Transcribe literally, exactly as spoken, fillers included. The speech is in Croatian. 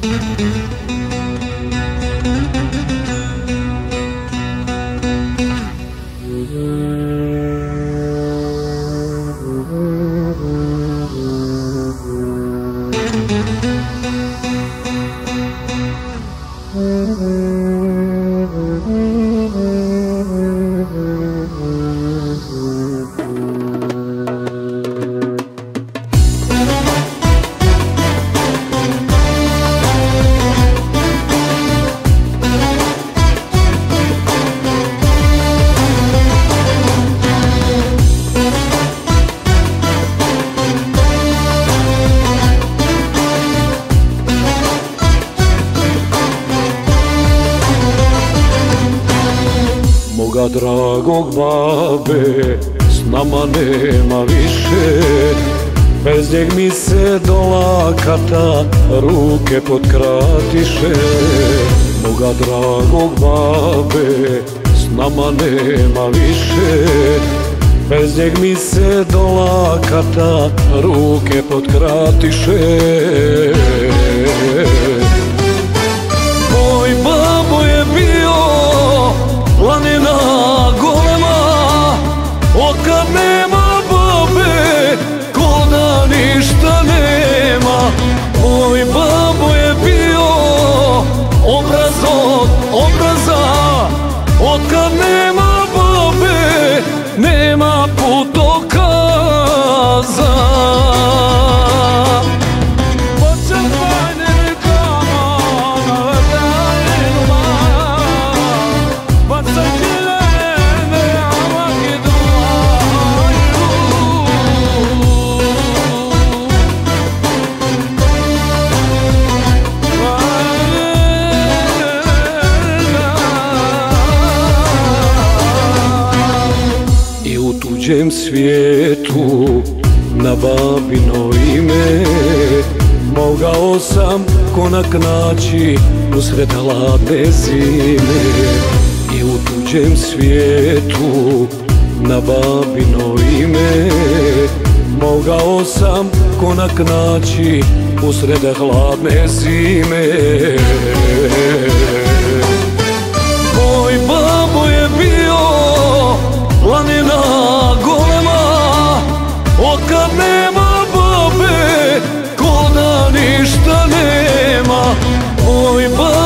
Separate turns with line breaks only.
Moga dragog babe s nama nema više, bez njeg mi se do lakata ruke potkratiše. Moga dragog babe s nama nema više, bez njeg mi se do lakata ruke potkratiše. Moj babo je bio planina golema, otkad nema babe ko da ništa nema. Moj babo je bio obraz od obraza, otkad nema babe nema putokaza. U tuđem svijetu na babino ime mogao sam konak naći usred hladne zime. I u tuđem svijetu na babino ime mogao sam konak naći usred hladne zime. Moj babo je bio planina golema, otkad nema babe ko da ništa nema. Moj babo